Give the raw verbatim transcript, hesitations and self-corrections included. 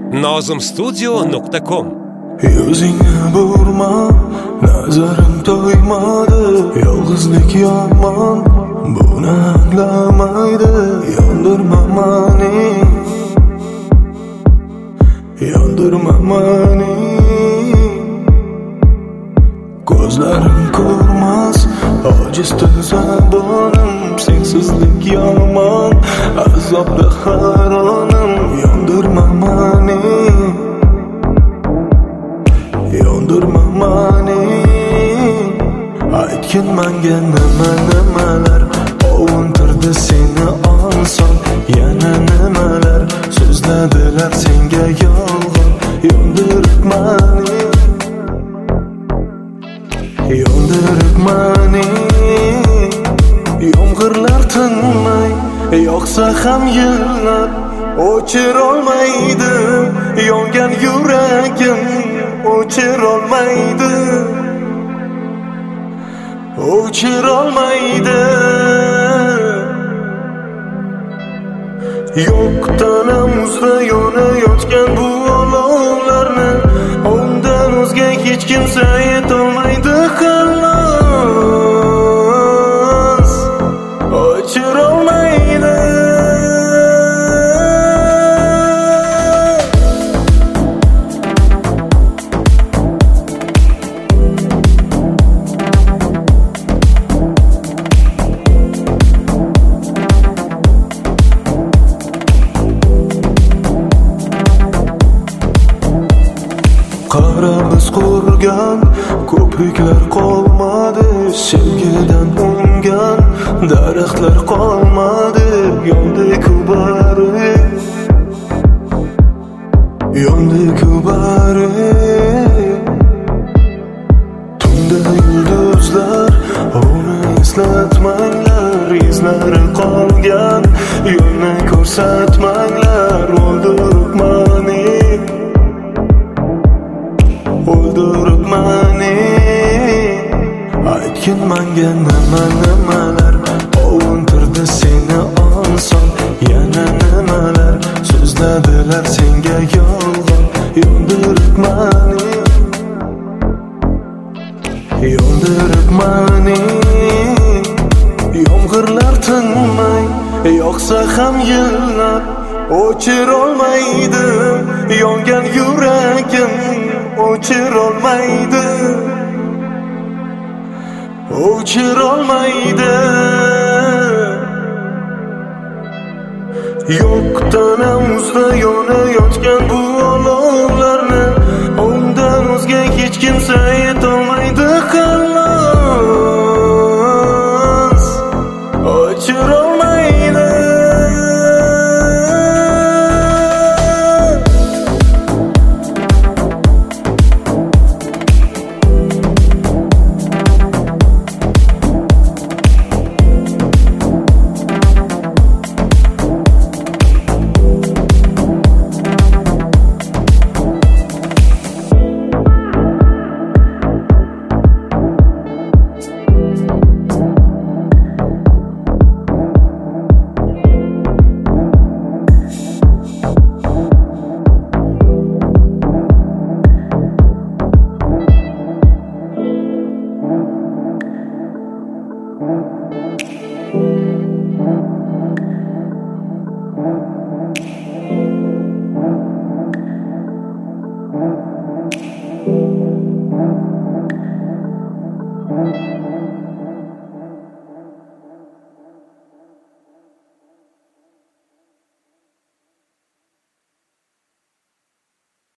nozim studio nuqta com. Yuzingni burma, nazarim to'ymadi. Yolg'izlik yomon, buni anglamaydi. Yondirma mani, yondirma mani. Ko'zlarim ko'rmas, ojiz zabonim. Sensizlik yomon, azobda hayronim. Yondirma mani, yondirma mani. Aytgin menga nima nimalar, ovuntirdi seni onson. Yana nimalar so'zladilar senga yolg'on. Yondirib mani, yondirib mani. Yomg'irlar tinmay yoqsa ham yillar o'chirolmaydi. Yongan yuragim o'chirolmaydi, o'chirolmaydi. Yo'qdan uzra yonayotgan bu olovlarni undan o'zga hech kimsa yetolmaydi. Xalos, o'chirolmaydi. Qara biz qurgan ko'priklar qolmadi. Sevgidan ungan daraxtlar qolmadi. Yondi-ku bari, yondi-ku bari. Tunda yulduzlar uni eslatmanglar. Izlari qolgan yo'lni ko'rsatmanglar. O'ldirib mani, o'ldirib mani. Aytgin menga nima nimalar, ovuntirdi seni onson. Yana nimalar so'zladilar senga yolg'on. Yondirib mani, yondirib mani. Yomg'irlar tinmay yoqsa ham yillar o'chirolmaydi. Yongan yuragim o'chirolmaydi, o'chirolmaydi. Yo'qdan uzra yonayotgan bu olovlarni undan o'zga hech kimsa yetolmaydi. Xalos, o'chirolmaydi. Mm-hmm.